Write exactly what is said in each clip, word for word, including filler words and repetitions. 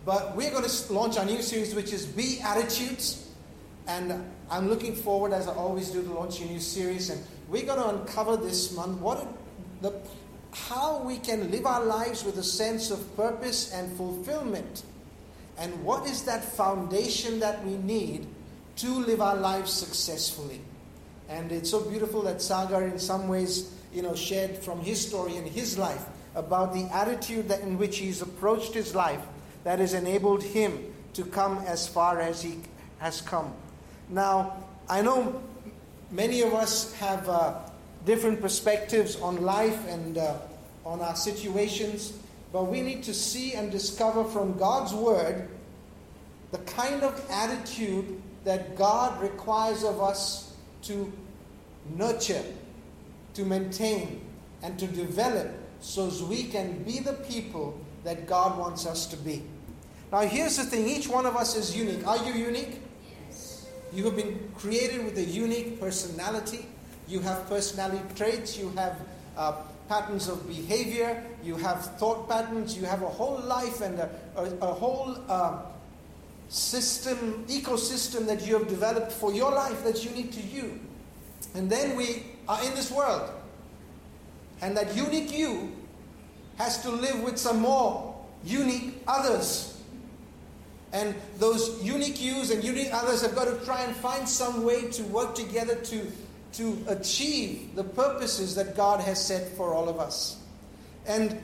But we're going to launch our new series, which is Be Attitudes. And I'm looking forward, as I always do, to launch a new series. And we're going to uncover this month what it, the, how we can live our lives with a sense of purpose and fulfillment. And what is that foundation that we need to live our lives successfully. And it's so beautiful that Sagar in some ways, you know, shared from his story in his life about the attitude that in which he's approached his life that has enabled him to come as far as he has come. Now, I know many of us have uh, different perspectives on life and uh, on our situations, but we need to see and discover from God's Word the kind of attitude that God requires of us to nurture, to maintain, and to develop so as we can be the people that God wants us to be. Now here's the thing, each one of us is unique. Are you unique? Yes. You have been created with a unique personality. You have personality traits. You have uh, patterns of behavior. You have thought patterns. You have a whole life and a, a, a whole uh, system, ecosystem that you have developed for your life that's unique to you. And then we are in this world. And that unique you has to live with some more unique others. And those unique yous and unique others have got to try and find some way to work together to, to achieve the purposes that God has set for all of us. And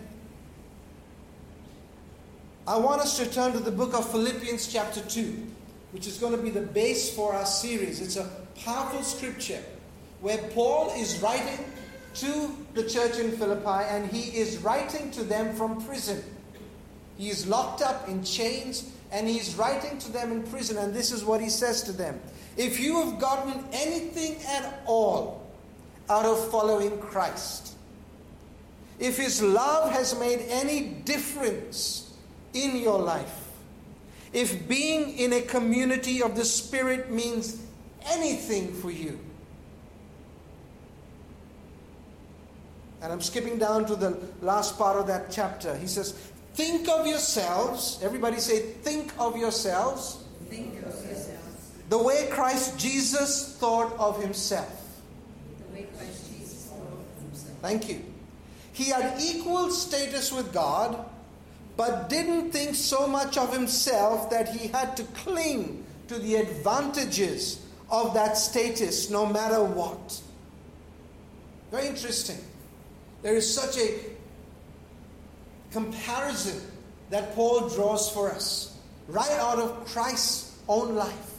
I want us to turn to the book of Philippians chapter two, which is going to be the base for our series. It's a powerful scripture where Paul is writing to the church in Philippi, and he is writing to them from prison. He is locked up in chains, and he's writing to them in prison, and this is what he says to them. If you have gotten anything at all out of following Christ, if his love has made any difference in your life, if being in a community of the Spirit means anything for you, and I'm skipping down to the last part of that chapter. He says, think of yourselves. Everybody say, think of yourselves. Think of yourselves. The way Christ Jesus thought of himself. The way Christ Jesus thought of himself. Thank you. He had equal status with God, but didn't think so much of himself that he had to cling to the advantages of that status no matter what. Very interesting. There is such a comparison that Paul draws for us right out of Christ's own life.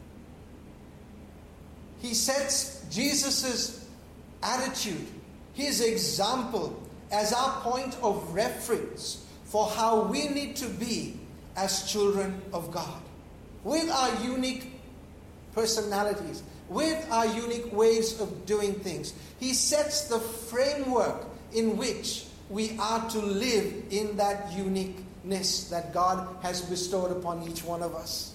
He sets Jesus' attitude, his example, as our point of reference for how we need to be as children of God. With our unique personalities, with our unique ways of doing things. He sets the framework in which we are to live in that uniqueness that God has bestowed upon each one of us.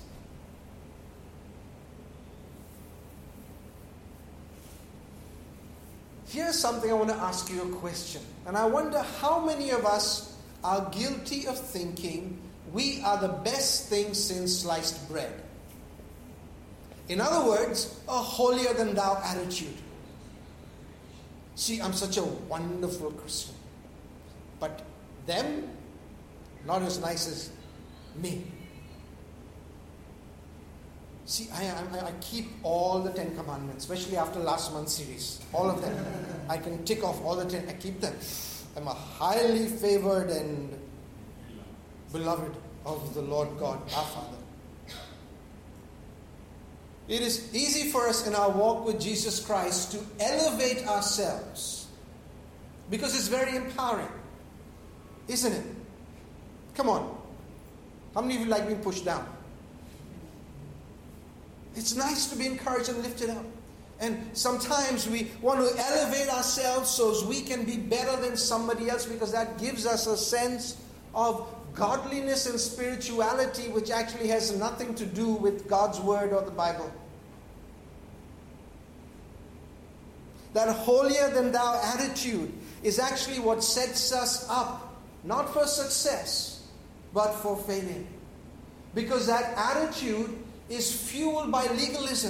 Here's something I want to ask you a question. And I wonder how many of us are guilty of thinking we are the best thing since sliced bread. In other words, a holier than thou attitude. See, I'm such a wonderful Christian. But them, not as nice as me. See, I, I, I keep all the Ten Commandments, especially after last month's series. All of them. I can tick off all the ten. I keep them. I'm a highly favored and beloved of the Lord God, our Father. It is easy for us in our walk with Jesus Christ to elevate ourselves because it's very empowering. Isn't it? Come on. How many of you like being pushed down? It's nice to be encouraged and lifted up. And sometimes we want to elevate ourselves so as we can be better than somebody else because that gives us a sense of godliness and spirituality which actually has nothing to do with God's Word or the Bible. That holier than thou attitude is actually what sets us up, not for success, but for failure. Because that attitude is fueled by legalism.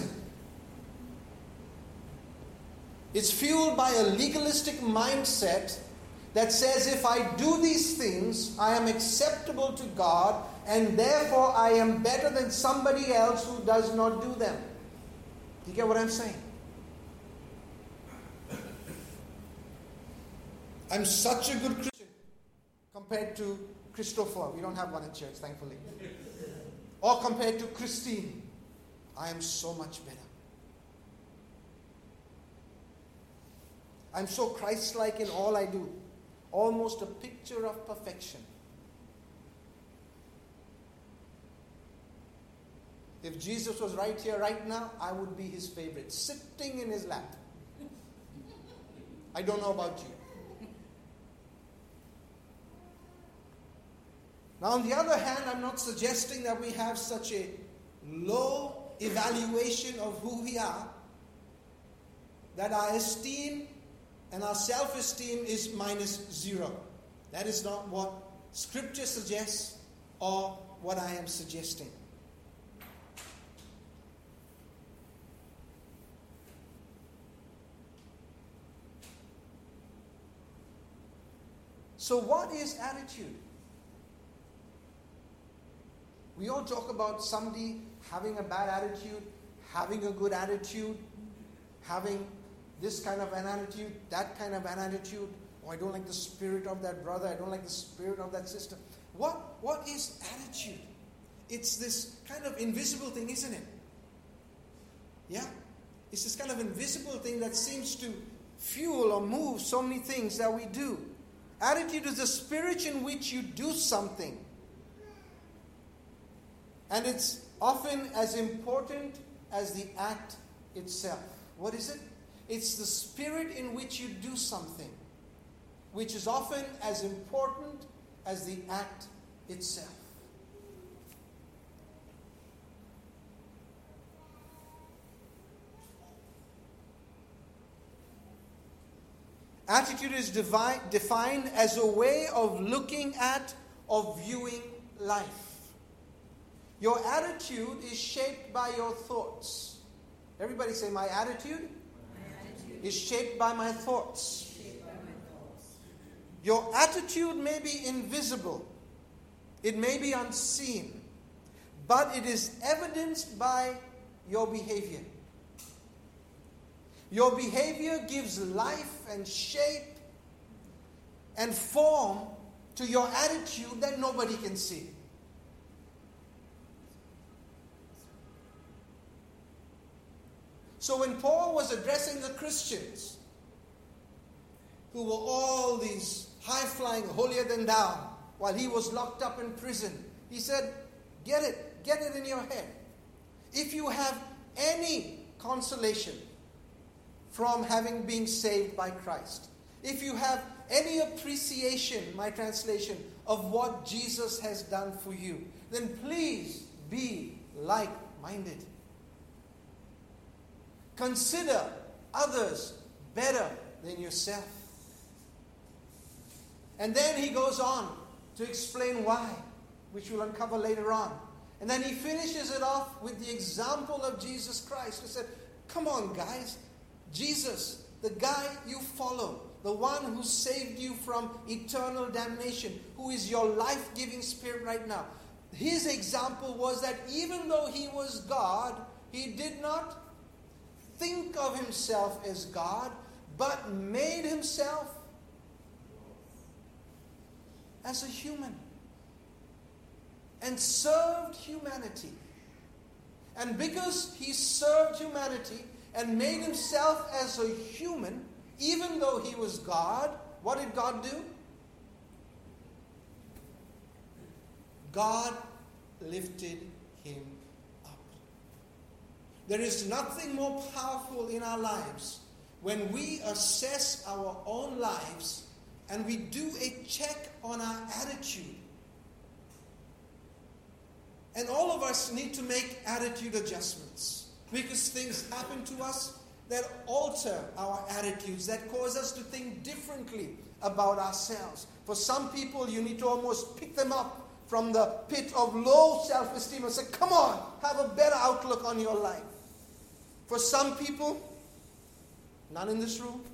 It's fueled by a legalistic mindset that says if I do these things, I am acceptable to God, and therefore I am better than somebody else who does not do them. Do you get what I'm saying? I'm such a good Christian compared to Christopher. We don't have one in church, thankfully. Or compared to Christine. I am so much better. I'm so Christ-like in all I do. Almost a picture of perfection. If Jesus was right here, right now, I would be his favorite, sitting in his lap. I don't know about you. Now, on the other hand, I'm not suggesting that we have such a low evaluation of who we are, that our esteem and our self-esteem is minus zero. That is not what Scripture suggests or what I am suggesting. So what is attitude? We all talk about somebody having a bad attitude, having a good attitude, having this kind of an attitude, that kind of an attitude. Oh, I don't like the spirit of that brother. I don't like the spirit of that sister. What, what is attitude? It's this kind of invisible thing, isn't it? Yeah? It's this kind of invisible thing that seems to fuel or move so many things that we do. Attitude is the spirit in which you do something. And it's often as important as the act itself. What is it? It's the spirit in which you do something, which is often as important as the act itself. Attitude is devi- defined as a way of looking at or viewing life. Your attitude is shaped by your thoughts. Everybody say, my attitude, my attitude is shaped by my thoughts. Shaped by my thoughts. Your attitude may be invisible. It may be unseen. But it is evidenced by your behavior. Your behavior gives life and shape and form to your attitude that nobody can see. So when Paul was addressing the Christians, who were all these high-flying, holier than thou, while he was locked up in prison, he said, get it, get it in your head. If you have any consolation from having been saved by Christ, if you have any appreciation, my translation, of what Jesus has done for you, then please be like-minded. Consider others better than yourself. And then he goes on to explain why, which we'll uncover later on. And then he finishes it off with the example of Jesus Christ. He said, come on guys, Jesus, the guy you follow, the one who saved you from eternal damnation, who is your life-giving spirit right now. His example was that even though he was God, he did not think of himself as God, but made himself as a human and served humanity. And because he served humanity and made himself as a human, even though he was God, what did God do? God lifted him up. There is nothing more powerful in our lives when we assess our own lives and we do a check on our attitude. And all of us need to make attitude adjustments because things happen to us that alter our attitudes, that cause us to think differently about ourselves. For some people, you need to almost pick them up from the pit of low self-esteem and say, come on, have a better outlook on your life. For some people, none in this room,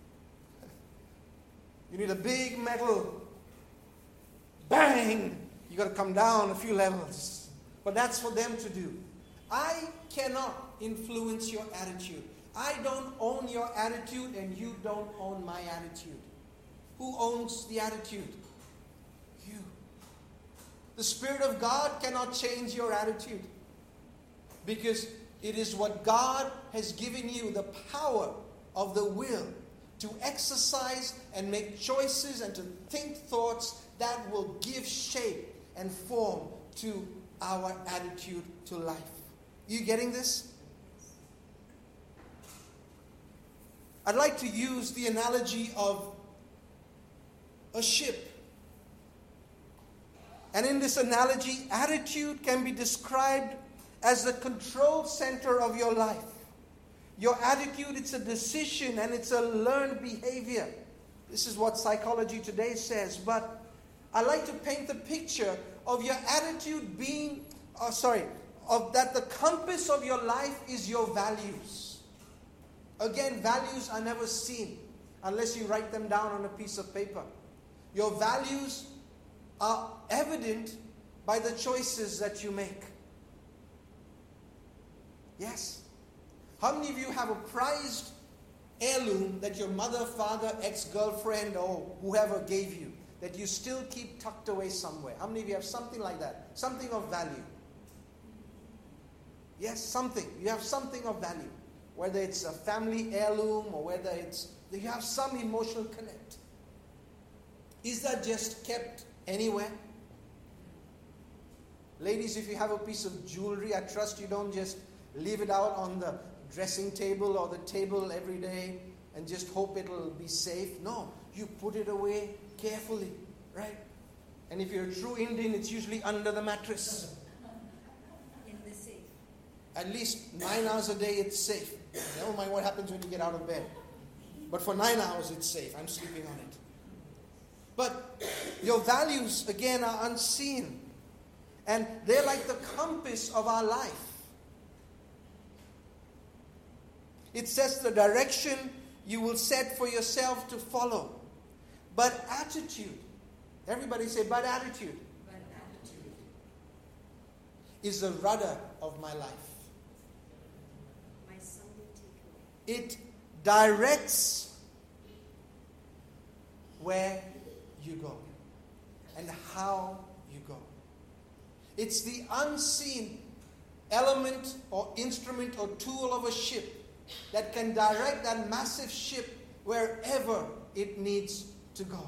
you need a big metal bang. You got to come down a few levels. But that's for them to do. I cannot influence your attitude. I don't own your attitude and you don't own my attitude. Who owns the attitude? You. The Spirit of God cannot change your attitude because it is what God has given you, the power of the will to exercise and make choices and to think thoughts that will give shape and form to our attitude to life. You getting this? I'd like to use the analogy of a ship. And in this analogy, attitude can be described as the control center of your life. Your attitude, it's a decision and it's a learned behavior. This is what Psychology Today says. But I like to paint the picture of your attitude being, oh, sorry, of that the compass of your life is your values. Again, values are never seen unless you write them down on a piece of paper. Your values are evident by the choices that you make. Yes. How many of you have a prized heirloom that your mother, father, ex-girlfriend, or whoever gave you that you still keep tucked away somewhere? How many of you have something like that? Something of value. Yes, something. You have something of value. Whether it's a family heirloom or whether it's, you have some emotional connect. Is that just kept anywhere? Ladies, if you have a piece of jewelry, I trust you don't just leave it out on the dressing table or the table every day and just hope it'll be safe. No, you put it away carefully, right? And if you're a true Indian, it's usually under the mattress. In the safe. At least nine hours a day, it's safe. Never mind what happens when you get out of bed. But for nine hours, it's safe. I'm sleeping on it. But your values, again, are unseen. And they're like the compass of our life. It sets the direction you will set for yourself to follow. But attitude, everybody say, but attitude, But attitude is the rudder of my life. my Sunday takeaway. It directs where you go and how you go. It's the unseen element or instrument or tool of a ship that can direct that massive ship wherever it needs to go.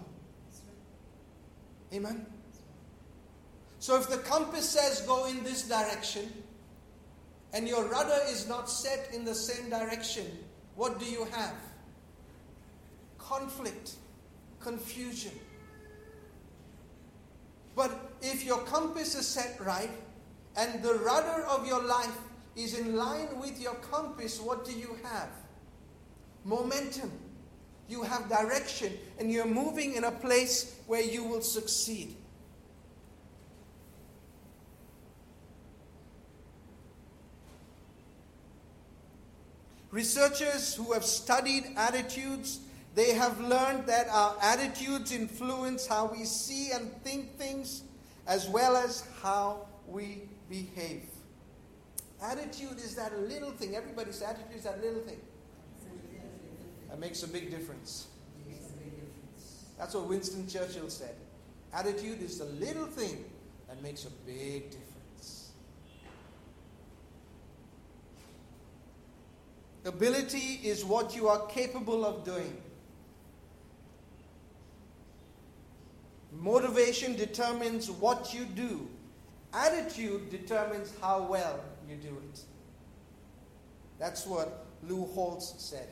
Amen? So if the compass says go in this direction and your rudder is not set in the same direction, what do you have? Conflict, confusion. But if your compass is set right and the rudder of your life is in line with your compass, what do you have? Momentum. You have direction and you're moving in a place where you will succeed. Researchers who have studied attitudes, they have learned that our attitudes influence how we see and think things as well as how we behave. Attitude is that little thing. Everybody's attitude is that little thing. That makes a big difference. That's what Winston Churchill said. Attitude is the little thing that makes a big difference. Ability is what you are capable of doing. Motivation determines what you do. Attitude determines how well you do it. That's what Lou Holtz said.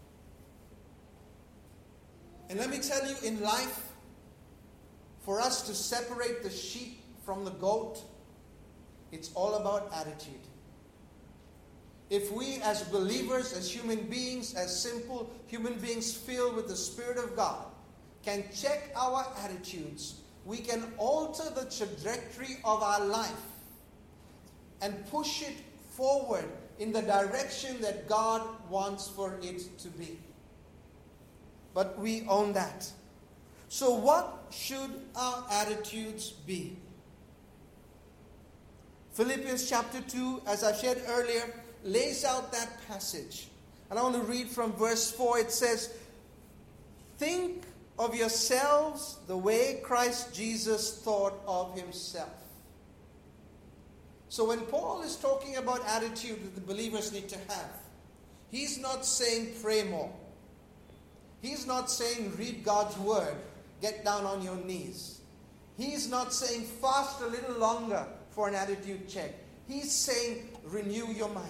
And let me tell you, in life, for us to separate the sheep from the goat, it's all about attitude. If we as believers, as human beings, as simple human beings filled with the Spirit of God, can check our attitudes, we can alter the trajectory of our life and push it forward in the direction that God wants for it to be. But we own that. So what should our attitudes be? Philippians chapter two, as I shared earlier, lays out that passage. And I want to read from verse four. It says, think of yourselves the way Christ Jesus thought of himself. So when Paul is talking about attitude that the believers need to have, he's not saying pray more. He's not saying read God's word, get down on your knees. He's not saying fast a little longer for an attitude check. He's saying renew your mind.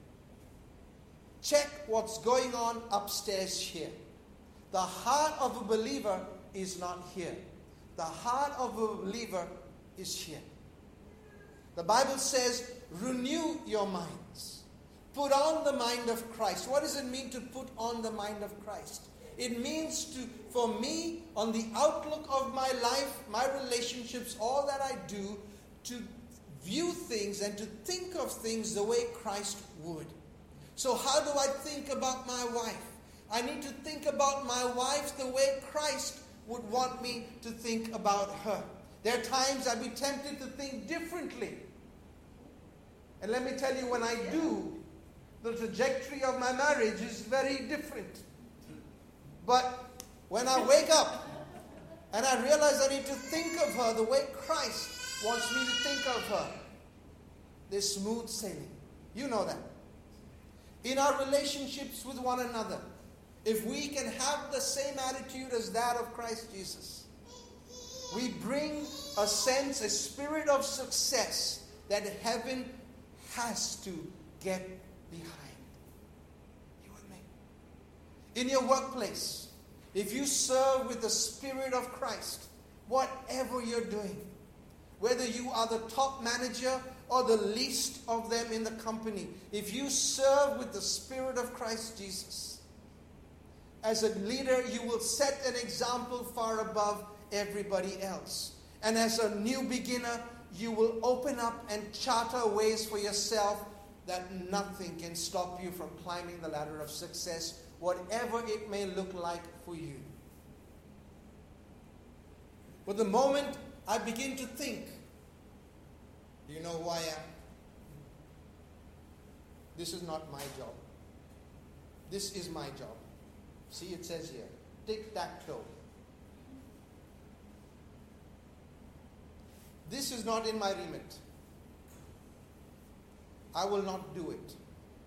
Check what's going on upstairs here. The heart of a believer is not here. The heart of a believer is here. The Bible says, renew your minds. Put on the mind of Christ. What does it mean to put on the mind of Christ? It means to, for me, on the outlook of my life, my relationships, all that I do, to view things and to think of things the way Christ would. So how do I think about my wife? I need to think about my wife the way Christ would want me to think about her. There are times I'd be tempted to think differently. And let me tell you, when I do, the trajectory of my marriage is very different. But when I wake up and I realize I need to think of her the way Christ wants me to think of her, there's smooth sailing. You know that. In our relationships with one another, if we can have the same attitude as that of Christ Jesus, we bring a sense, a spirit of success that heaven has to get behind. You and me. In your workplace, if you serve with the spirit of Christ, whatever you're doing, whether you are the top manager or the least of them in the company, if you serve with the spirit of Christ Jesus, as a leader, you will set an example far above everybody else. And as a new beginner, you will open up and charter ways for yourself that nothing can stop you from climbing the ladder of success, whatever it may look like for you. But the moment I begin to think, do you know who I am? This is not my job. This is my job. See, it says here, tic-tac-toe. This is not in my remit. I will not do it.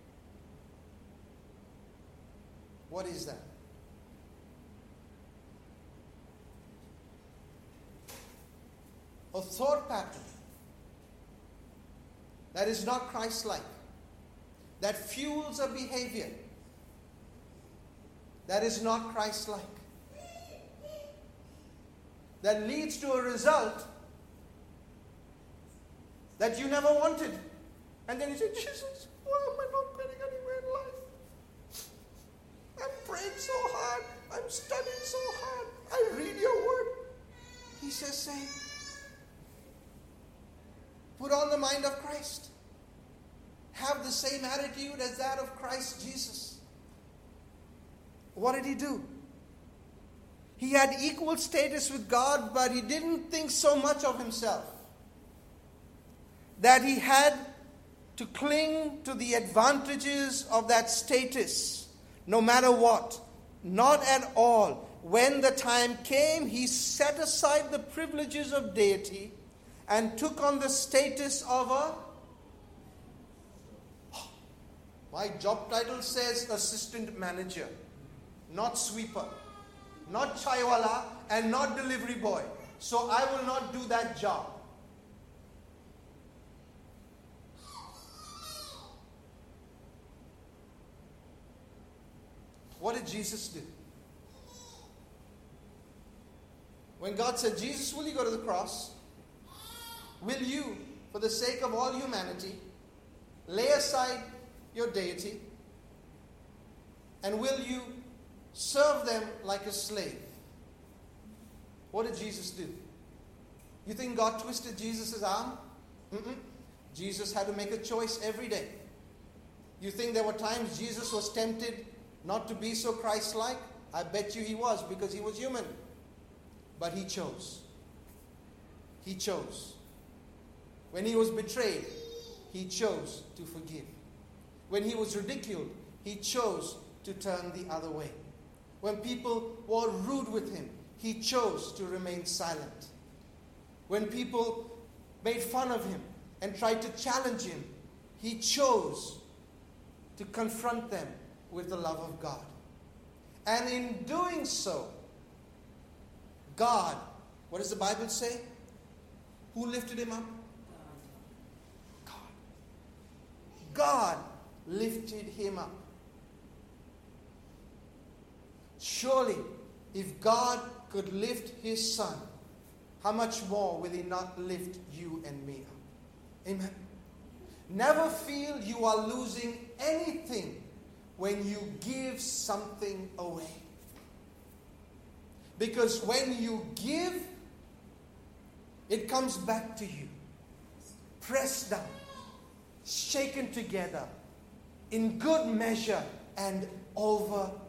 What is that? A thought pattern that is not Christ-like, that fuels a behavior that is not Christ-like, that leads to a result that you never wanted. And then you say, Jesus, why am I not getting anywhere in life? I'm praying so hard. I'm studying so hard. I read your word. He says, say, put on the mind of Christ. Have the same attitude as that of Christ Jesus. What did he do? He had equal status with God, but he didn't think so much of himself that he had to cling to the advantages of that status, no matter what. Not at all. When the time came, he set aside the privileges of deity and took on the status of a... My job title says assistant manager, not sweeper, not chaiwala, and not delivery boy. So I will not do that job. What did Jesus do? When God said, Jesus, will you go to the cross? Will you, for the sake of all humanity, lay aside your deity? And will you serve them like a slave? What did Jesus do? You think God twisted Jesus' arm? Mm-mm. Jesus had to make a choice every day. You think there were times Jesus was tempted not to be so Christ-like? I bet you he was, because he was human. But he chose. He chose. When he was betrayed, he chose to forgive. When he was ridiculed, he chose to turn the other way. When people were rude with him, he chose to remain silent. When people made fun of him and tried to challenge him, he chose to confront them with the love of God. And in doing so, God, what does the Bible say? Who lifted him up? God. God lifted him up. Surely, if God could lift his Son, how much more will he not lift you and me up? Amen. Never feel you are losing anything when you give something away. Because when you give, it comes back to you. Pressed down, shaken together, in good measure and overflowing.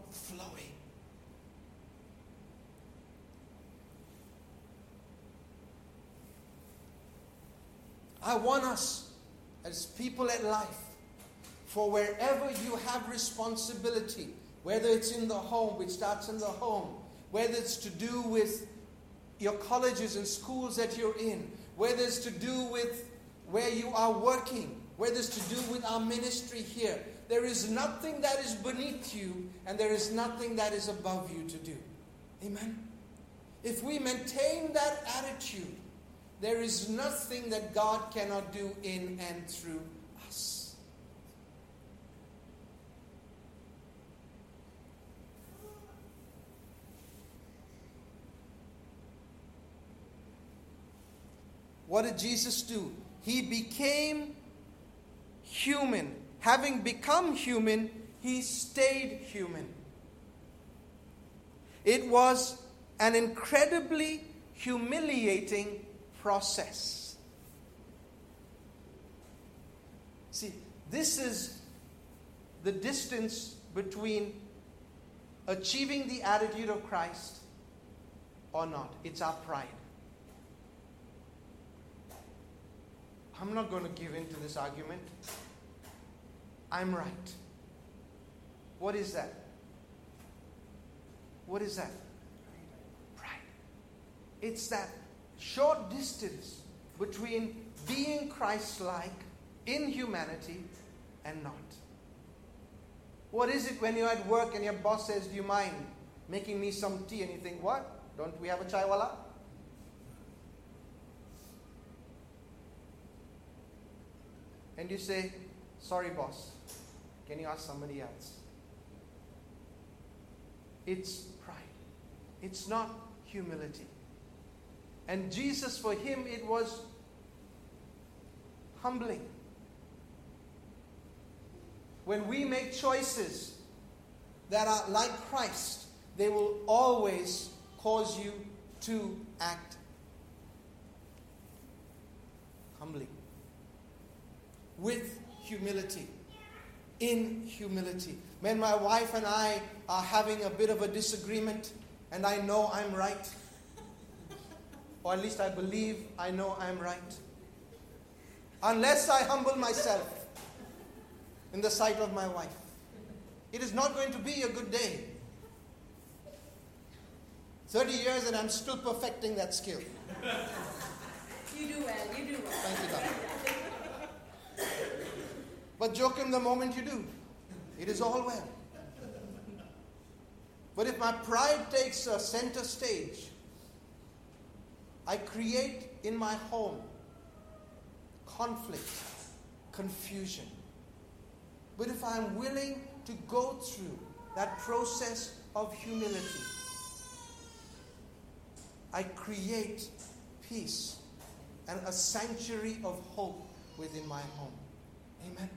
I want us as people at Life, for wherever you have responsibility, whether it's in the home, which starts in the home, whether it's to do with your colleges and schools that you're in, whether it's to do with where you are working, whether it's to do with our ministry here, there is nothing that is beneath you and there is nothing that is above you to do. Amen? If we maintain that attitude, there is nothing that God cannot do in and through us. What did Jesus do? He became human. Having become human, he stayed human. It was an incredibly humiliating process. See, this is the distance between achieving the attitude of Christ or not. It's our pride. I'm not going to give in to this argument. I'm right. What is that? What is that? Pride. It's that short distance between being Christ-like in humanity and not. What is it when you're at work and your boss says, "Do you mind making me some tea?" And you think, "What? Don't we have a chaiwala?" And you say, "Sorry, boss. Can you ask somebody else?" It's pride. It's not humility. And Jesus, for him, it was humbling. When we make choices that are like Christ, they will always cause you to act humbly. With humility. In humility. When my wife and I are having a bit of a disagreement, and I know I'm right, or at least I believe I know I'm right, unless I humble myself in the sight of my wife, it is not going to be a good day. thirty years and I'm still perfecting that skill. You do well, you do well. Thank you, God. But joking the moment you do, it is all well. But if my pride takes a center stage, I create in my home conflict, confusion. But if I'm willing to go through that process of humility, I create peace and a sanctuary of hope within my home. Amen.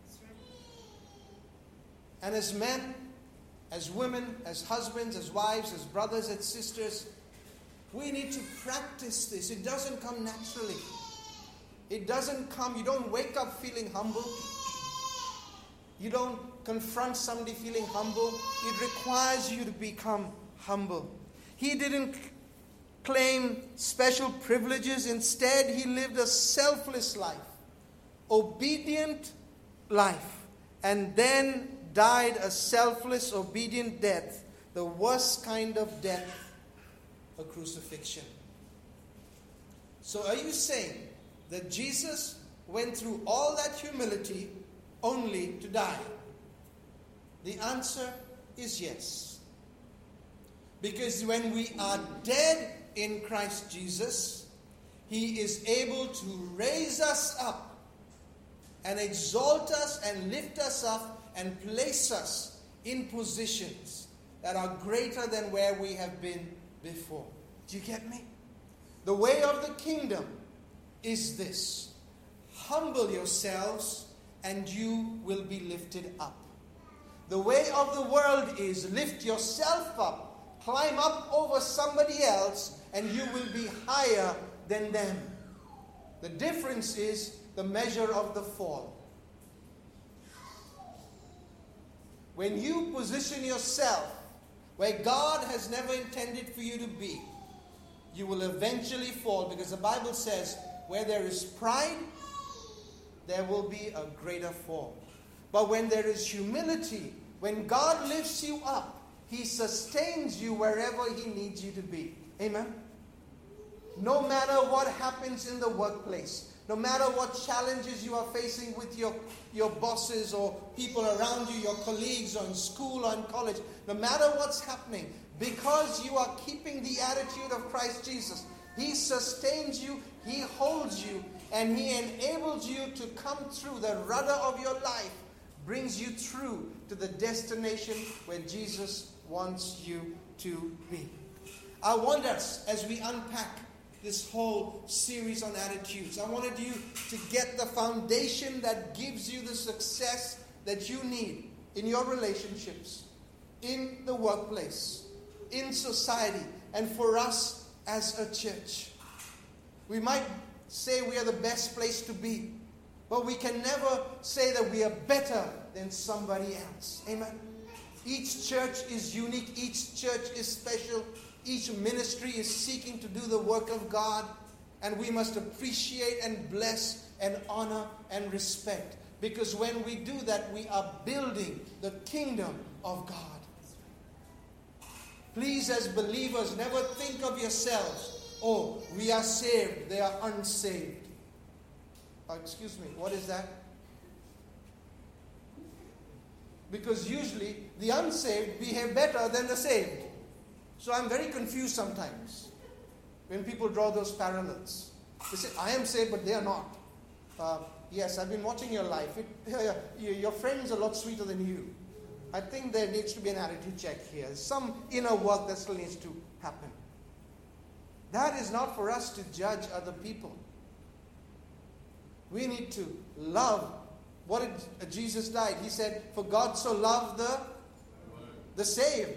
And as men, as women, as husbands, as wives, as brothers and sisters, We need to practice this. It doesn't come naturally. It doesn't come, you don't wake up feeling humble. You don't confront somebody feeling humble. It requires you to become humble. He didn't claim special privileges. Instead, he lived a selfless life, obedient life, and then died a selfless, obedient death, the worst kind of death, a crucifixion. So are you saying that Jesus went through all that humility only to die? The answer is yes. Because when we are dead in Christ Jesus, He is able to raise us up and exalt us and lift us up and place us in positions that are greater than where we have been before. Do you get me? The way of the kingdom is this: humble yourselves and you will be lifted up. The way of the world is lift yourself up, climb up over somebody else, and you will be higher than them. The difference is the measure of the fall. When you position yourself where God has never intended for you to be, you will eventually fall, because the Bible says where there is pride, there will be a greater fall. But when there is humility, when God lifts you up, He sustains you wherever He needs you to be. Amen? No matter what happens in the workplace, no matter what challenges you are facing with your, your bosses or people around you, your colleagues, or in school or in college, no matter what's happening, because you are keeping the attitude of Christ Jesus, He sustains you, He holds you, and He enables you to come through. The rudder of your life brings you through to the destination where Jesus wants you to be. I want us, as we unpack this whole series on attitudes, I wanted you to get the foundation that gives you the success that you need in your relationships, in the workplace, in society, and for us as a church. We might say we are the best place to be, but we can never say that we are better than somebody else. Amen? Each church is unique. Each church is special. Each ministry is seeking to do the work of God. And we must appreciate and bless and honor and respect. Because when we do that, we are building the kingdom of God. Please, as believers, never think of yourselves, oh, we are saved, they are unsaved. Oh, excuse me, what is that? Because usually the unsaved behave better than the saved. So I'm very confused sometimes when people draw those parallels. They say, I am saved, but they are not. Uh, yes, I've been watching your life. It, uh, your friends are a lot sweeter than you. I think there needs to be an attitude check here. Some inner work that still needs to happen. That is not for us to judge other people. We need to love. What did Jesus died? He said, for God so loved the, the saved.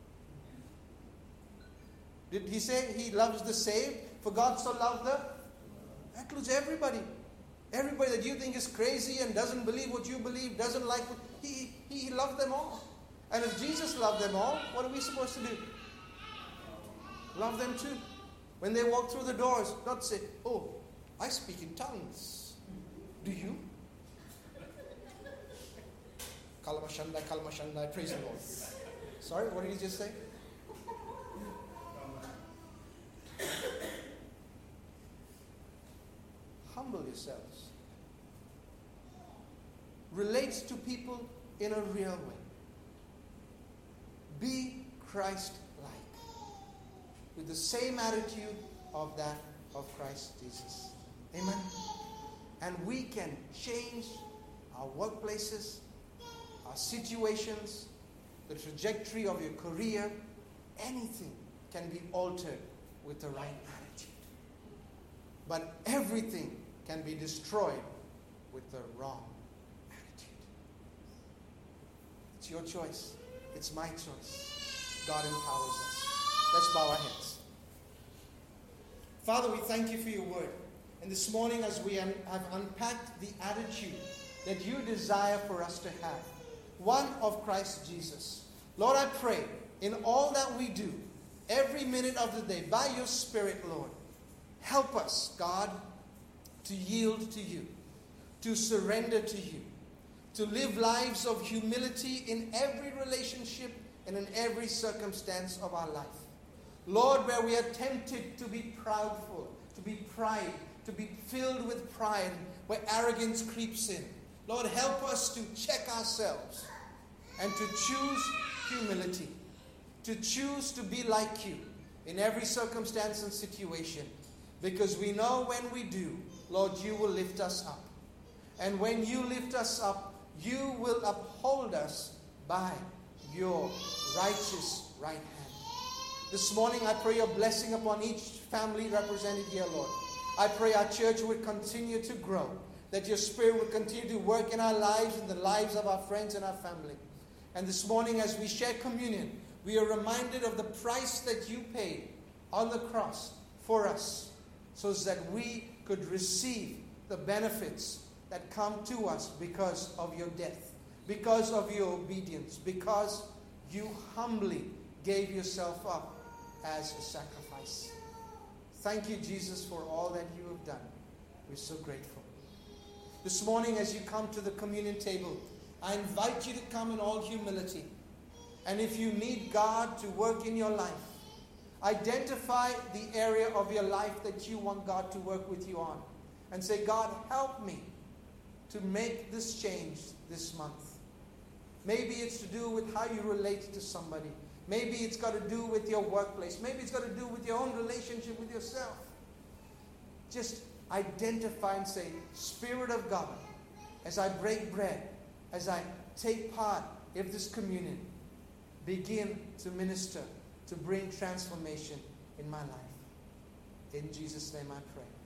Did he say he loves the saved? For God so loved the? That includes everybody. Everybody that you think is crazy and doesn't believe what you believe, doesn't like what, he, he loved them all. And if Jesus loved them all, what are we supposed to do? Love them too. When they walk through the doors, not say, oh, I speak in tongues. Do you? Kalmashandai, Kalmashandai, praise the Lord. Sorry, what did he just say? Humble yourselves. Relate to people in a real way. Be Christ-like, with the same attitude of that of Christ Jesus. Amen? And we can change our workplaces, our situations, the trajectory of your career. Anything can be altered with the right attitude. But everything can be destroyed with the wrong attitude. It's your choice. It's my choice. God empowers us. Let's bow our heads. Father, we thank you for your word. And this morning as we un- have unpacked the attitude that you desire for us to have, one of Christ Jesus. Lord, I pray in all that we do, every minute of the day, by your Spirit, Lord, help us, God, to yield to you, to surrender to you, to live lives of humility in every relationship and in every circumstance of our life. Lord, where we are tempted to be proudful, to be pride, to be filled with pride, where arrogance creeps in. Lord, help us to check ourselves and to choose humility, to choose to be like you in every circumstance and situation. Because we know when we do, Lord, you will lift us up. And when you lift us up, you will uphold us by your righteous right hand. This morning I pray your blessing upon each family represented here, Lord. I pray our church would continue to grow, that your Spirit would continue to work in our lives and the lives of our friends and our family. And this morning as we share communion, we are reminded of the price that you paid on the cross for us, so that we could receive the benefits that come to us because of your death, because of your obedience, because you humbly gave yourself up as a sacrifice. Thank you, Jesus, for all that you have done. We're so grateful. This morning, as you come to the communion table, I invite you to come in all humility. And if you need God to work in your life, identify the area of your life that you want God to work with you on. And say, God, help me to make this change this month. Maybe it's to do with how you relate to somebody. Maybe it's got to do with your workplace. Maybe it's got to do with your own relationship with yourself. Just identify and say, Spirit of God, as I break bread, as I take part of this communion, begin to minister, to bring transformation in my life. In Jesus' name I pray.